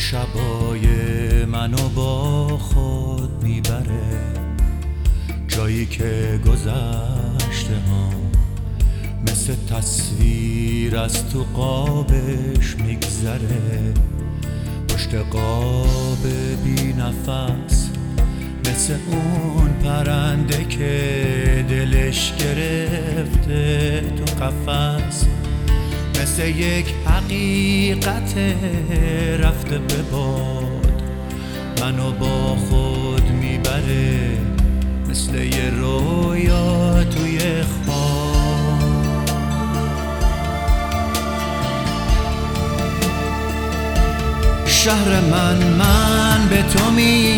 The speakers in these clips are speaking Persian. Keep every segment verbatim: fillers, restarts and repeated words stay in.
شبای منو با خود میبره، جایی که گذشته ها مثل تصویر از تو قابش میگذره. پشت قاب بی نفس مثل اون پرنده که دلش گرفته تو قفس، مثل یک حقیقت رفته به باد منو با خود میبره، مثل یه رویا توی خواب. شهر من من به تو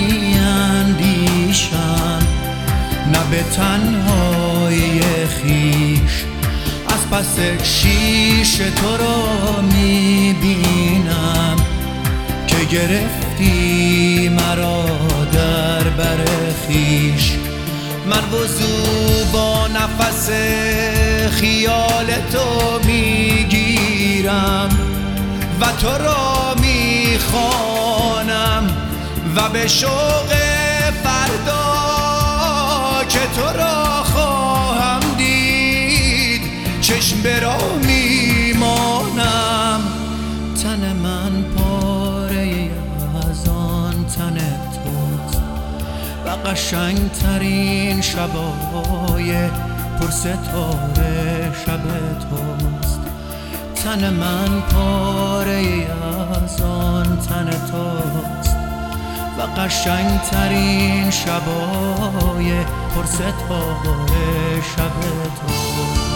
میاندیشم، نه به تنهایی خویش، از پس شیش تو رو میبینم که گرفتی مرا در بر خویش. من وضو با نفس خیال تو میگیرم و تو را میخوانم و به شوق فردا که تو را خواهم دید چشم به راه میمانم. تن من پاره از آن تن توست و قشنگ ترین شبای پرستاره شب توست. تن من پاره از آن تن توست و قشنگ ترین شبای پرستاره شب توست.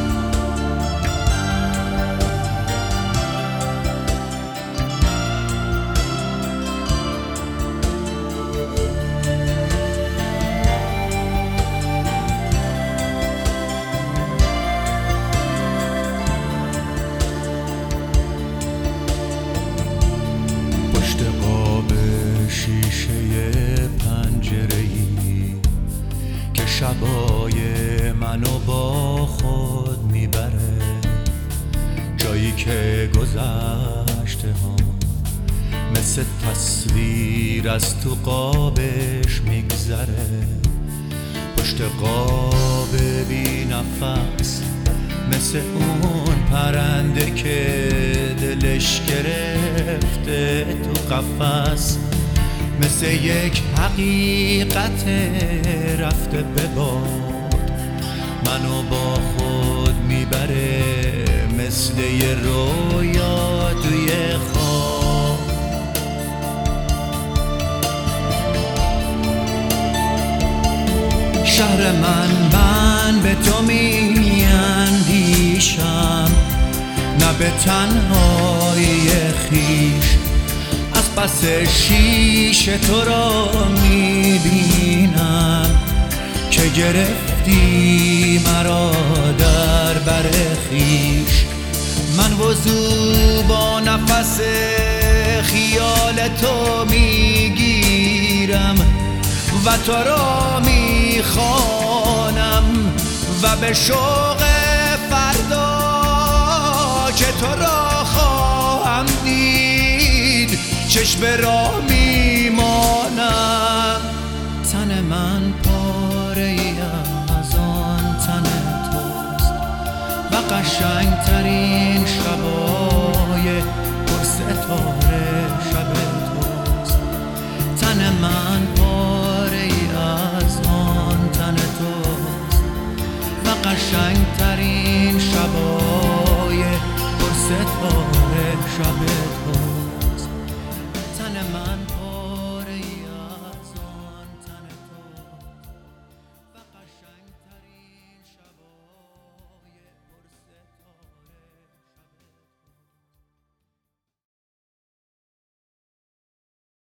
شبای منو با خود میبره، جایی که گذشته ها مثل تصویر از تو قابش میگذره. پشت قاب بی نفس مثل اون پرنده که دلش گرفته تو قفس، مثل یک حقیقت رفته به باد منو با خود میبره، مثل یه رویا توی خواب. شهر من من به تو میاندیشم، نه به تنهایی خویش، از پس شیش تو را میبینم که گرفتی مرا در بر خویش. من وضو با نفس خیال تو میگیرم و تو را میخوانم و به شوق فردا که تو را خواهم دید چشم به راه میمانم. تن من پاره از آن تن توست و قشنگ ترین شبای پرستاره شب توست. تن من پاره از آن تن توست و قشنگ ترین شبای پرستاره شب